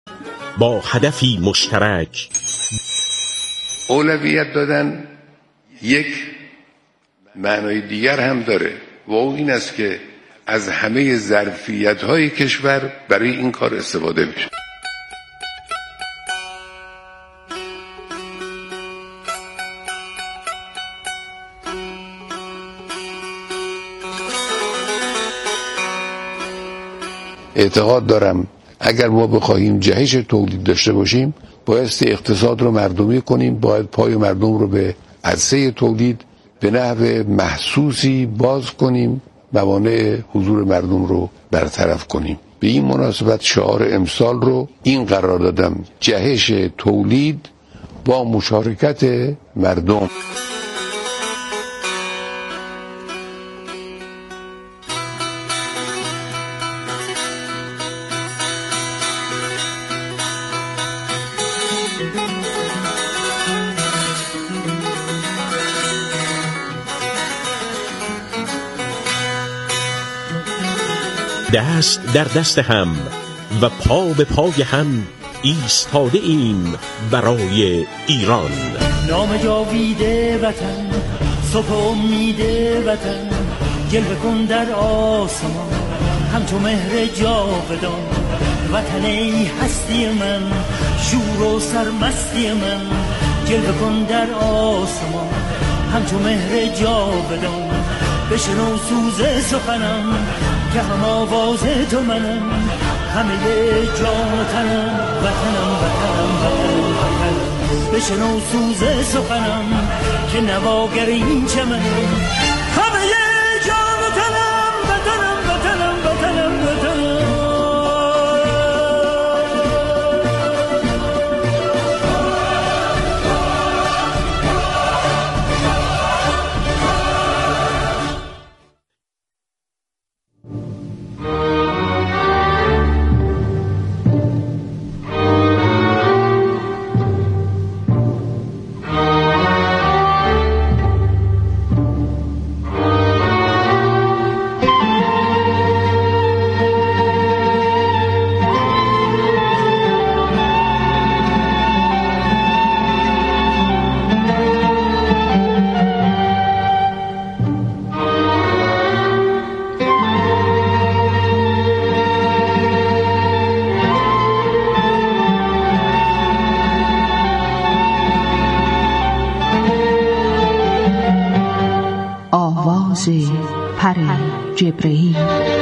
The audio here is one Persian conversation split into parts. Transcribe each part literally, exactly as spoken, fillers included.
با هدفی مشترک. اولویت دادن یک معنای دیگر هم داره و اون این است که از همه ظرفیت‌های کشور برای این کار استفاده بشه. اعتقاد دارم اگر ما بخواهیم جهش تولید داشته باشیم بایستی اقتصاد رو مردمی کنیم، باید پای مردم رو به عرصه تولید به نحو محسوسی باز کنیم، موانع حضور مردم رو برطرف کنیم. به این مناسبت شعار امسال رو این قرار دادم: جهش تولید با مشارکت مردم. دست در دست هم و پا به پای هم ایستاده ایم برای ایران. نام جاویده وطن، صبح امید وطن، جلوه کن در آسمان همچو مهر جاودان. وطن ای هستی من، شور و سرمستی من، جلوه کن در آسمان همچو مهر جاودان. بشنو سوز سخنم که هم آواز تو منم، همه جان تنم، وطنم وطنم وطنم وطنم. بشنو سوز سخنم که نواگر این چمنم، همه جان تنم، وطنم وطنم وطنم وطنم. پر جبرئیل.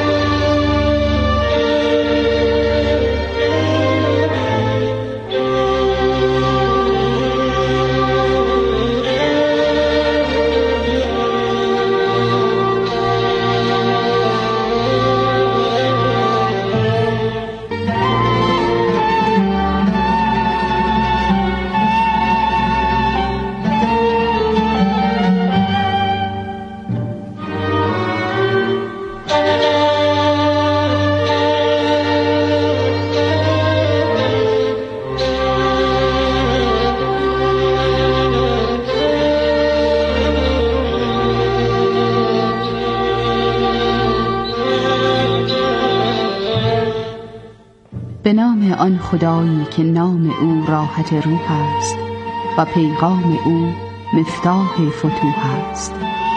به نام آن خدایی که نام او راحت روح است و پیغام او مفتاح فتوح است،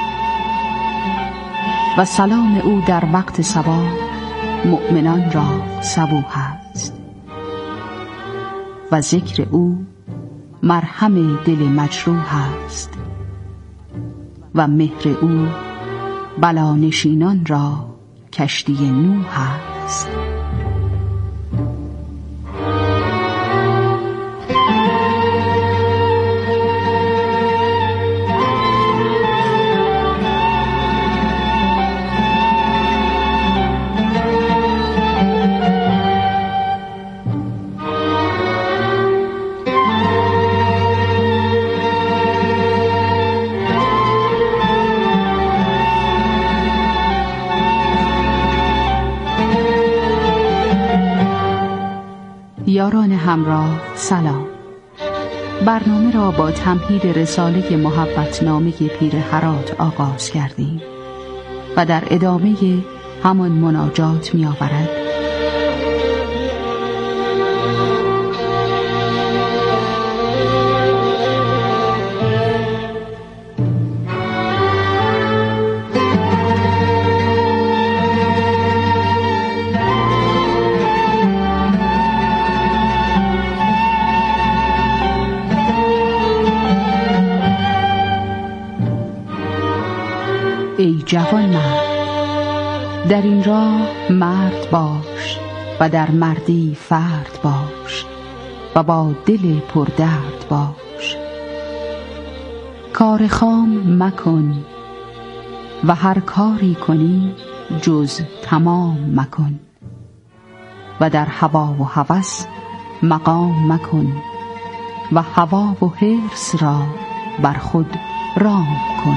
و سلام او در وقت صباح مؤمنان را صبوح است، و ذکر او مرهم دل مجروح است، و مهر او بلانشینان را کشتی نوح است. یاران همراه سلام. برنامه را با تمهید رساله محبتنامه پیر هرات آغاز کردیم و در ادامه همان مناجات می آورد: جوان مرد، در این راه مرد باش و در مردی فرد باش و با دل پردرد باش. کار خام مکن و هر کاری کنی جز تمام مکن و در هوا و هوس مقام مکن و هوا و حرص را بر خود رام کن.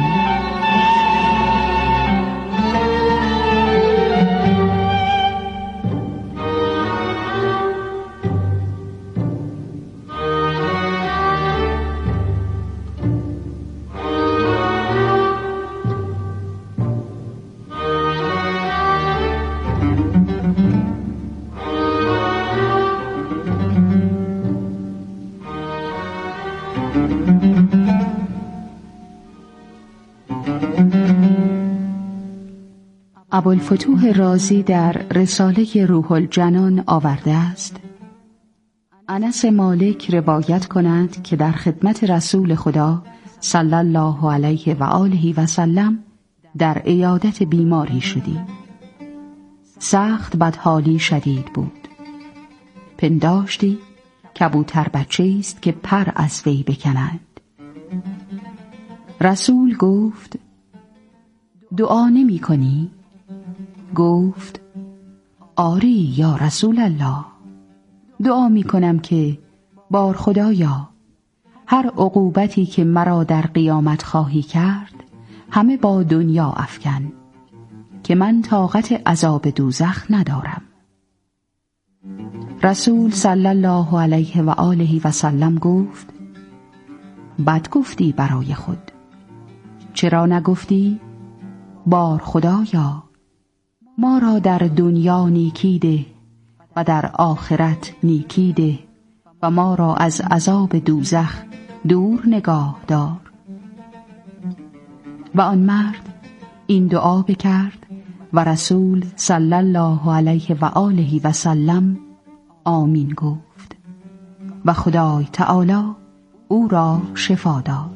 ابوالفتوح رازی در رساله روح الجنان آورده است: انس مالک روایت کند که در خدمت رسول خدا صلی الله علیه و آله و سلم در عیادت بیماری شدیم. سخت بدحالی شدید بود. پنداشتی کبوتر بچه است که پر از وی بکنند. رسول گفت: دعا نمی کنی؟ گفت: آری یا رسول الله، دعا می کنم که بار خدایا هر عقوبتی که مرا در قیامت خواهی کرد همه با دنیا افکن که من طاقت عذاب دوزخ ندارم. رسول صلی الله علیه و آله و سلم گفت: بد گفتی برای خود. چرا نگفتی بار خدایا ما را در دنیا نیکی ده و در آخرت نیکی ده و ما را از عذاب دوزخ دور نگاه دار؟ و آن مرد این دعا بکرد و رسول صلی الله علیه و آله و سلم آمین گفت و خدای تعالی او را شفا داد.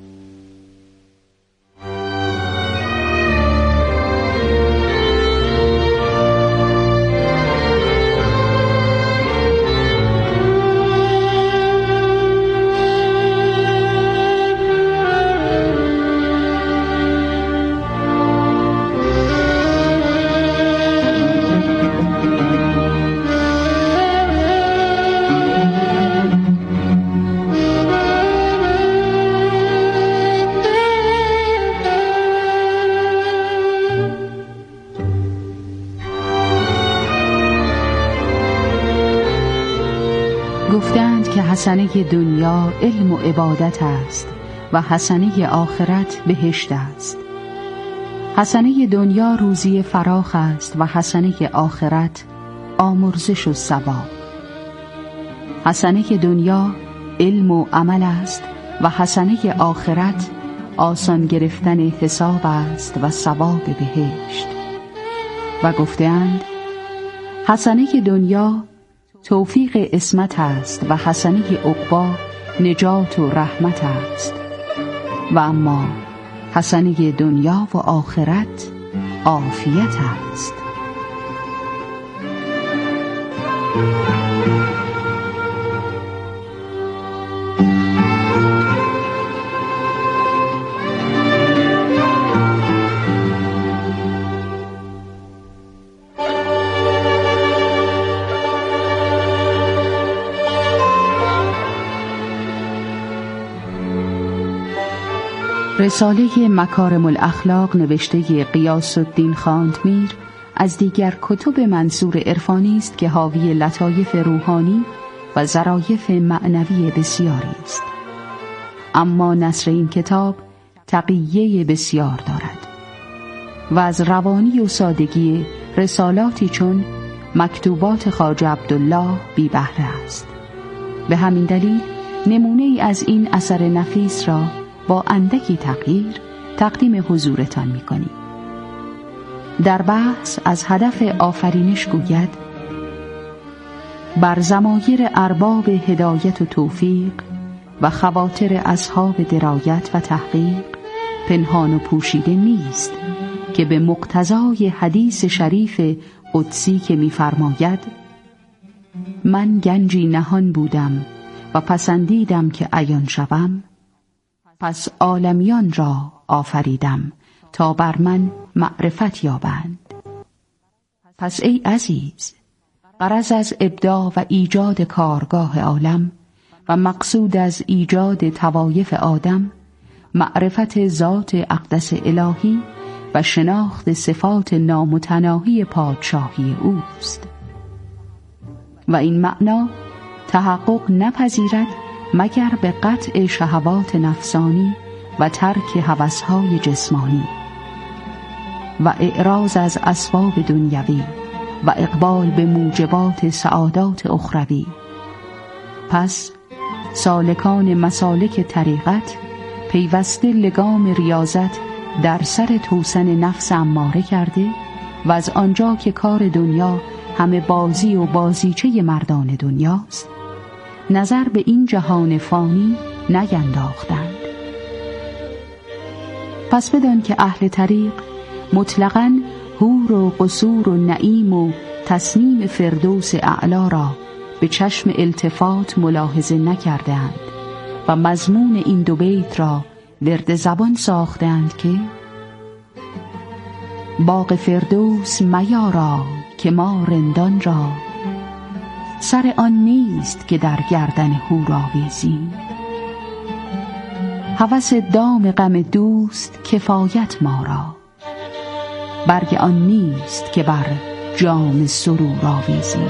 گفتند که حسنه دنیا علم و عبادت است و حسنه آخرت بهشت است. حسنه دنیا روزی فراخ است و حسنه آخرت آمرزش و ثواب. حسنه دنیا علم و عمل است و حسنه آخرت آسان گرفتن حساب است و ثواب بهشت. و گفتند حسنه دنیا توفیق عصمت است و حسنه عقبی نجات و رحمت است، و اما حسنه دنیا و آخرت عافیت است. رساله مکارم الاخلاق نوشته غیاث الدین خاندمیر از دیگر کتب منصور عرفانی است که حاوی لطایف روحانی و ظرایف معنوی بسیاری است. اما نثر این کتاب تقیه بسیار دارد و از روانی و سادگی رسالاتی چون مکتوبات خواجه عبدالله بی بهره است. به همین دلیل نمونه ای از این اثر نفیس را با اندکی تغییر تقدیم حضورتان می کنیم. در بحث از هدف آفرینش گوید: بر ضمایر ارباب هدایت و توفیق و خواطر اصحاب درایت و تحقیق پنهان و پوشیده نیست که به مقتضای حدیث شریف قدسی که می‌فرماید: من گنجی نهان بودم و پسندیدم که عیان شوم، پس عالمیان را آفریدم تا بر من معرفت یابند. پس ای عزیز، غرض از ابداع و ایجاد کارگاه عالم و مقصود از ایجاد طوایف آدم معرفت ذات اقدس الهی و شناخت صفات نامتناهی پادشاهی اوست و این معنا تحقق نپذیرد مگر به قطع شهوات نفسانی و ترک هوسهای جسمانی و اعراض از اسباب دنیوی و اقبال به موجبات سعادات اخروی. پس سالکان مسالک طریقت پیوسته لگام ریاضت در سر توسن نفس اماره کرده و از آنجا که کار دنیا همه بازی و بازیچه مردان دنیاست، نظر به این جهان فانی نینداختند. پس بدان که اهل طریق مطلقاً حور و قصور و نعیم و تصنیم فردوس اعلا را به چشم التفات ملاحظه نکردند و مضمون این دو بیت را ورد زبان ساختند که باغ فردوس میارا که ما رندان را، سر آن نیست که در گردن حور آویزیم، هوس دام غم دوست کفایت ما را، برگ آن نیست که بر جام سرور آویزیم.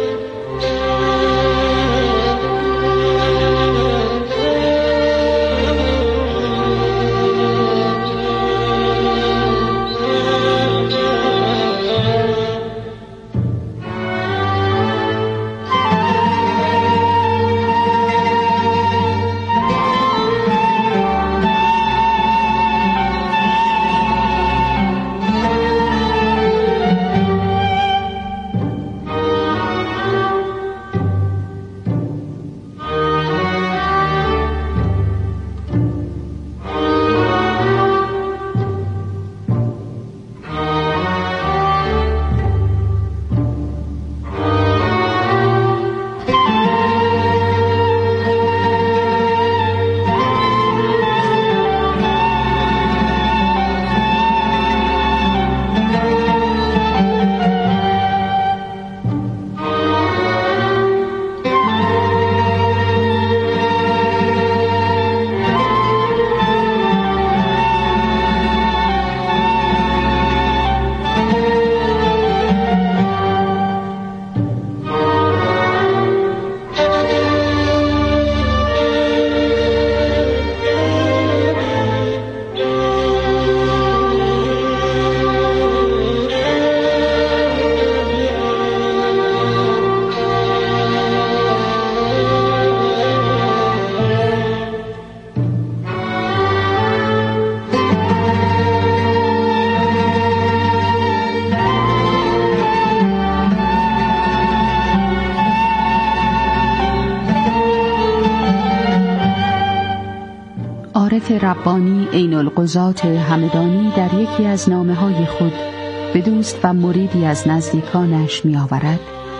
عارف ربانی عین القضات همدانی در یکی از نامه‌های خود به دوست و مریدی از نزدیکانش می آورد: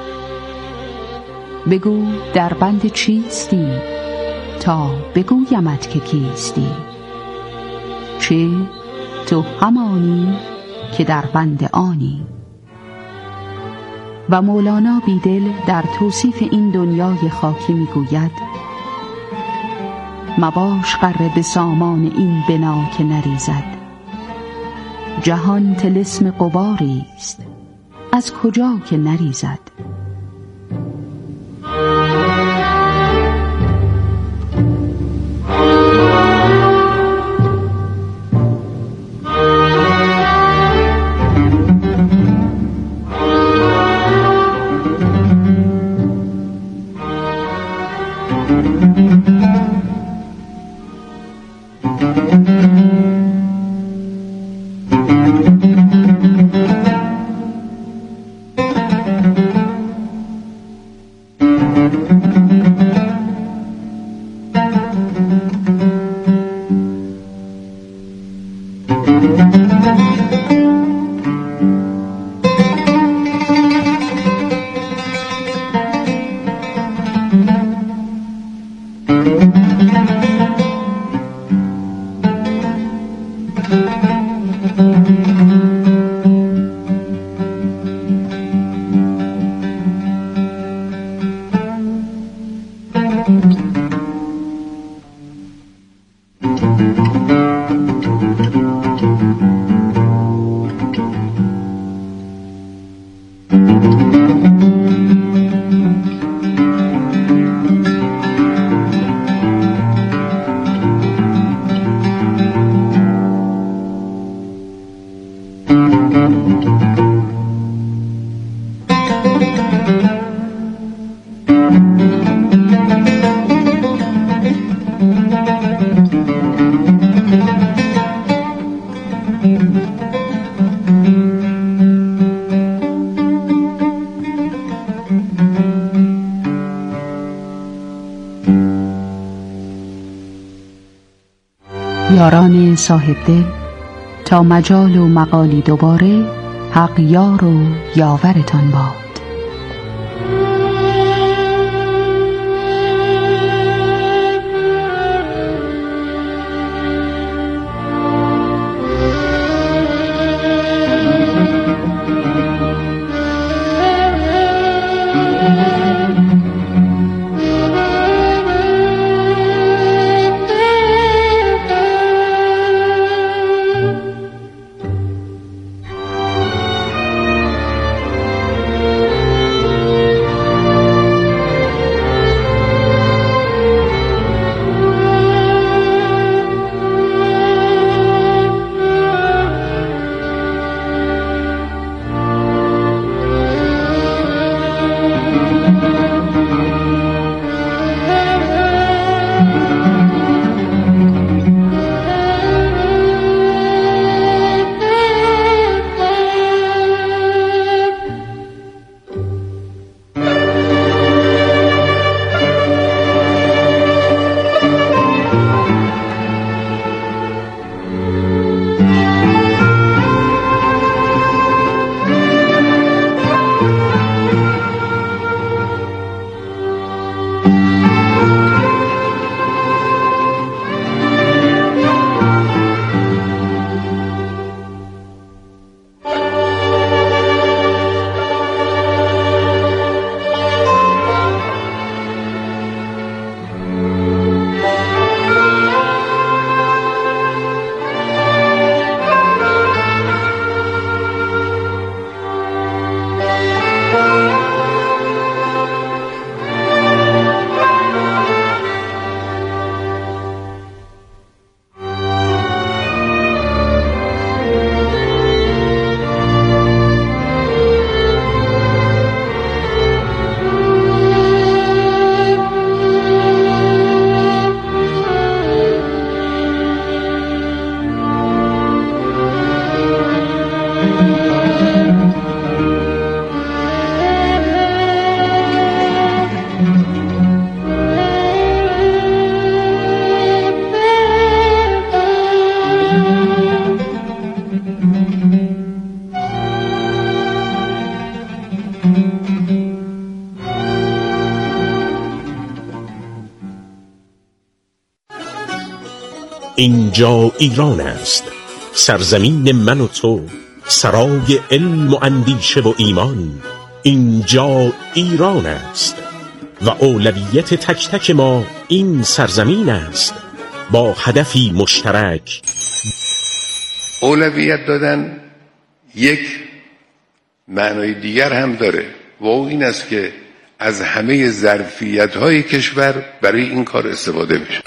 بگو در بند چیستی تا بگویمت که کیستی، چه تو همانی که در بند آنی. و مولانا بیدل در توصیف این دنیای خاکی می گوید: مباش غره به سامان این بنا که نریزد، جهان طلسم غباری است از کجا که نریزد. Thank you. یاران صاحب دل، تا مجال و مقالی دوباره، حق یار و یاورتان باد. اینجا ایران است، سرزمین من و تو، سرای علم و اندیشه و ایمان. اینجا ایران است و اولویت تک تک ما این سرزمین است، با هدفی مشترک. اولویت دادن یک معنای دیگر هم داره و او این است که از همه ظرفیت‌های کشور برای این کار استفاده بشه.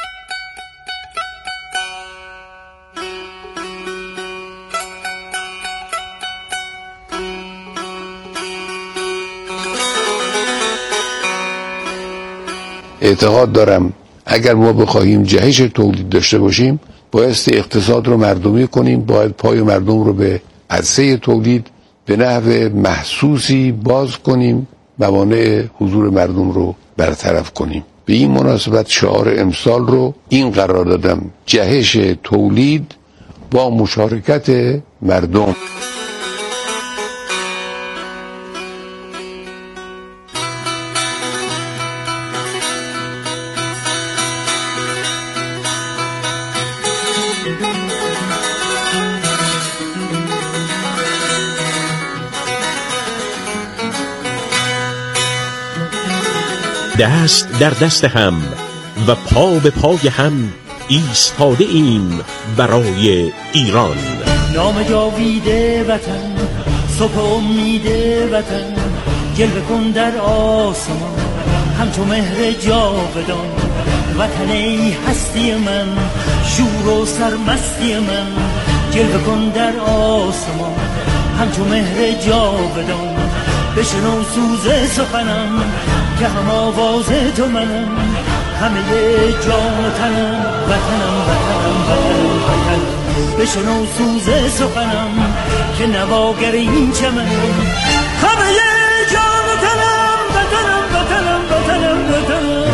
اعتقاد دارم اگر ما بخواهیم جهش تولید داشته باشیم، بایستی اقتصاد رو مردمی کنیم، باید پای مردم رو به عرصه تولید به نحو محسوسی باز کنیم، موانع حضور مردم رو برطرف کنیم. به این مناسبت شعار امسال رو این قرار دادم: جهش تولید با مشارکت مردم. دست در دست هم و پا به پای هم ایستاده ایم برای ایران. نام جاویده وطن، صبح امید وطن، جلوه کن در آسمان همچو مهر جاودان. وطن ای هستی من، شور و سرمستی من، جلوه کن در آسمان همچو مهر جاودان. بشنو سوز سخنم که هم آواز تو منم، همه جان و تنم، وطنم وطنم وطنم وطنم. بشنو سوز سخنم که نواگر این چمنم، همه جان و تنم، وطنم وطنم وطنم وطنم.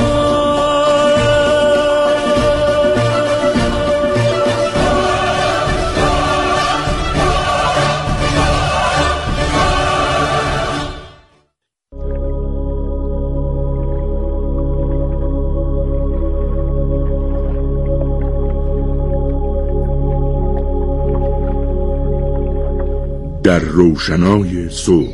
در روشنای صبح.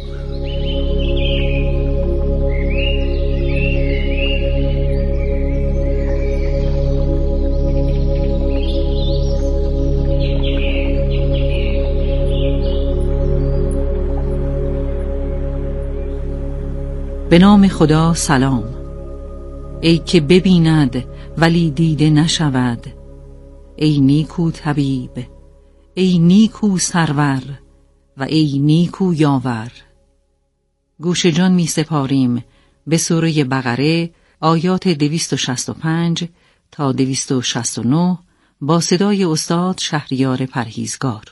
به نام خدا سلام. ای که ببیند ولی دیده نشود، ای نیکو طبیب، ای نیکو سرور و ای نیکو یاور. گوش جان می سپاریم به سوره بقره آیات دویست و شصت و پنج تا دویست و شصت و نه با صدای استاد شهریار پرهیزگار.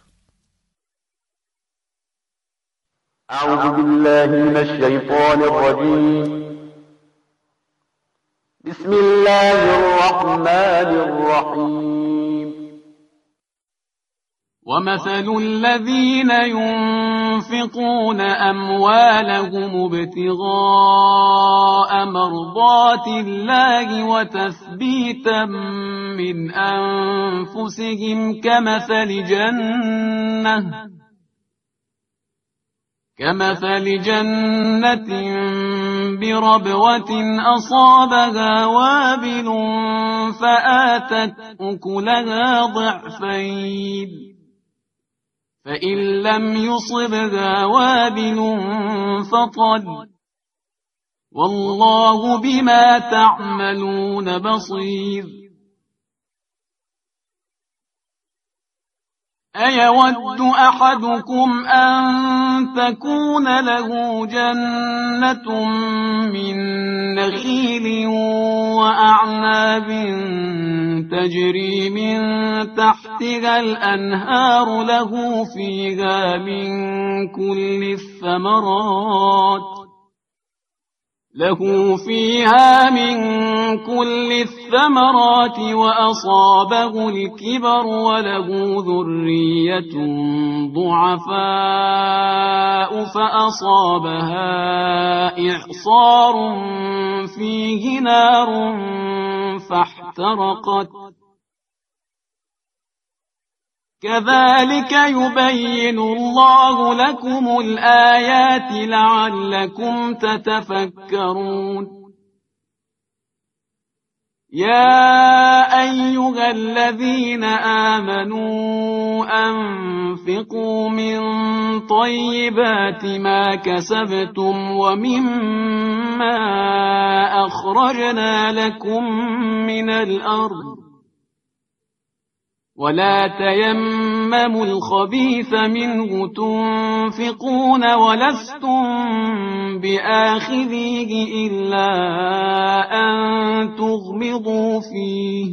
اعوذ بالله من الشیطان الرجیم. بسم الله الرحمن الرحیم. ومثل الذين ينفقون أموالهم ابتغاء مرضات الله وتثبيتا من أنفسهم كمثل جنة كمثل جنة بربوة أصابها وابل فآتت أكلها ضعفين فإن لم يصبها وابل فطل والله بما تعملون بصير. أيود أحدكم أن تكون له جنة من نخيل وأعناب تجري من تحتها الأنهار له فيها من كل الثمرات له فيها من كل الثمرات وأصابه الكبر وله ذرية ضعفاء فأصابها إعصار فيه نار فاحترقت كذلك يبين الله لكم الآيات لعلكم تتفكرون. يا أيها الذين آمنوا أنفقوا من طيبات ما كسبتم ومما أخرجنا لكم من الأرض ولا تيمموا الخبيث منه تنفقون ولستم بآخذيه إلا أن تغمضوا فيه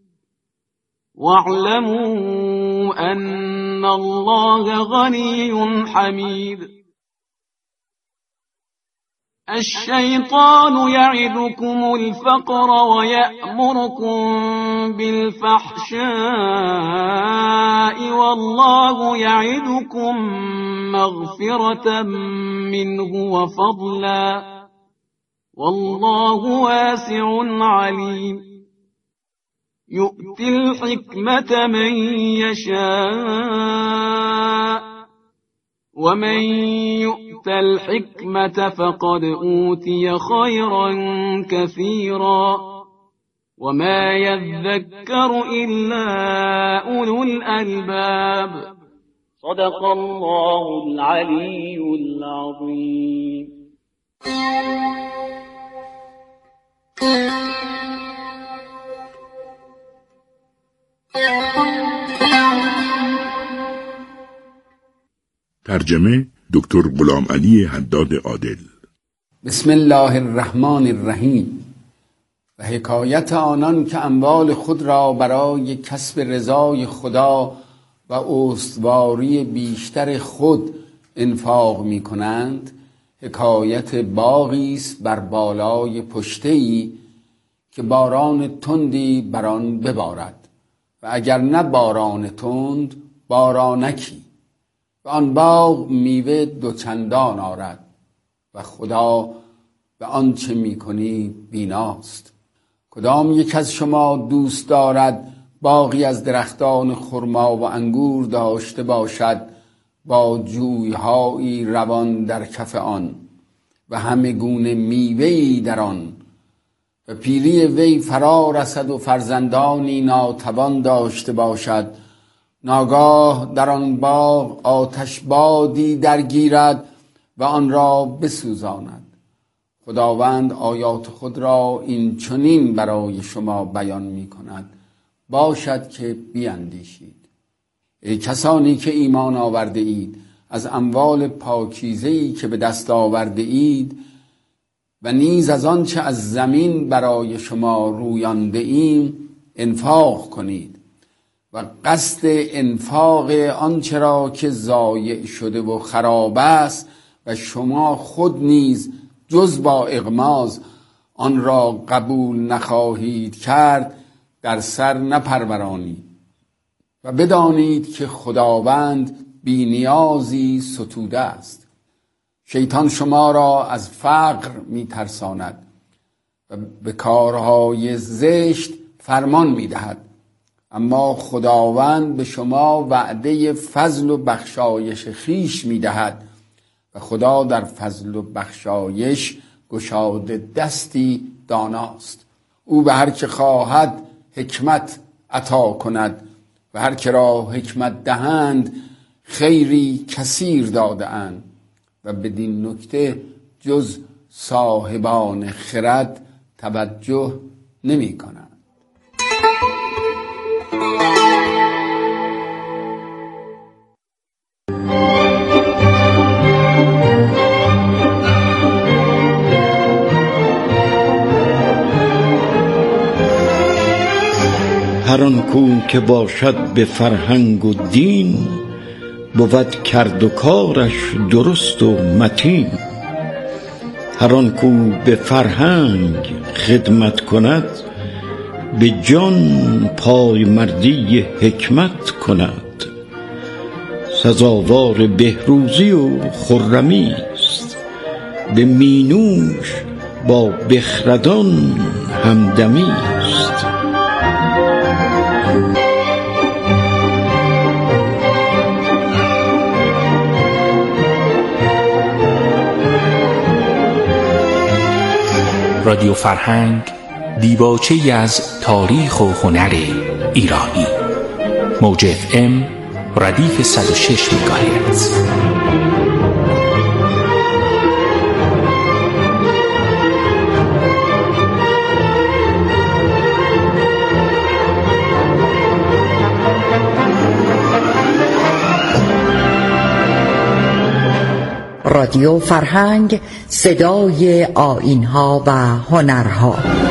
واعلموا أن الله غني حميد. الشيطان يعدكم الفقر ويأمركم بالفحشاء والله يعدكم مغفرة منه وفضلا والله واسع عليم. يؤتي الحكمة من يشاء ومن يؤت الحكمة فقد أوتي خيرا كثيرا وما يذكر إلا أولو الألباب. صدق الله العلي العظيم. ترجمه دکتر غلام علی حداد عادل. بسم الله الرحمن الرحیم. و حکایت آنان که اموال خود را برای کسب رضای خدا و استواری بیشتر خود انفاق می کنند حکایت باغی است بر بالای پشته‌ای که باران تندی بر آن ببارد و اگر نه باران تند بارانکی و آن باغ میوه دوچندان آرد و خدا به آنچه میکنی بیناست. کدام یک از شما دوست دارد باغی از درختان خرما و انگور داشته باشد با جویهایی روان در کف آن و همه گونه میوه‌ای در آن و پیری وی فرا رسد و فرزندانی ناتوان داشته باشد، ناگاه در آن باغ آتش بادی درگیرد و آن را بسوزاند. خداوند آیات خود را این چنین برای شما بیان می کند، باشد که بیندیشید. ای کسانی که ایمان آورده اید، از اموال پاکیزه‌ای که به دست آورده اید و نیز از آنچه از زمین برای شما رویانده ایم انفاق کنید و قصد انفاق آنچه را که ضایع شده و خراب است و شما خود نیز جز با اغماض آن را قبول نخواهید کرد در سر نپرورانید و بدانید که خداوند بی نیازی ستوده است. شیطان شما را از فقر می ترساند و به کارهای زشت فرمان می دهد، اما خداوند به شما وعده فضل و بخشایش خیش می دهد و خدا در فضل و بخشایش گشاده دستی داناست. او به هر که خواهد حکمت عطا کند و هر که را حکمت دهند خیری کثیر داده اند و بدین نکته جز صاحبان خرد توجه نمی کنند. هر آن کو که باشد به فرهنگ و دین، بود کرد و کارش درست و متین. هر آن کو به فرهنگ خدمت کند، به جان پای مردی حکمت کند. سزاوار بهروزی و خرمی است، به مینوش با بخردان همدمی است. رادیو فرهنگ، دیباچه‌ای از تاریخ و هنر ایرانی. موج اف ام ردیف صد و شش مگاهرتز. رادیو فرهنگ، صدای آیین‌ها و هنرها.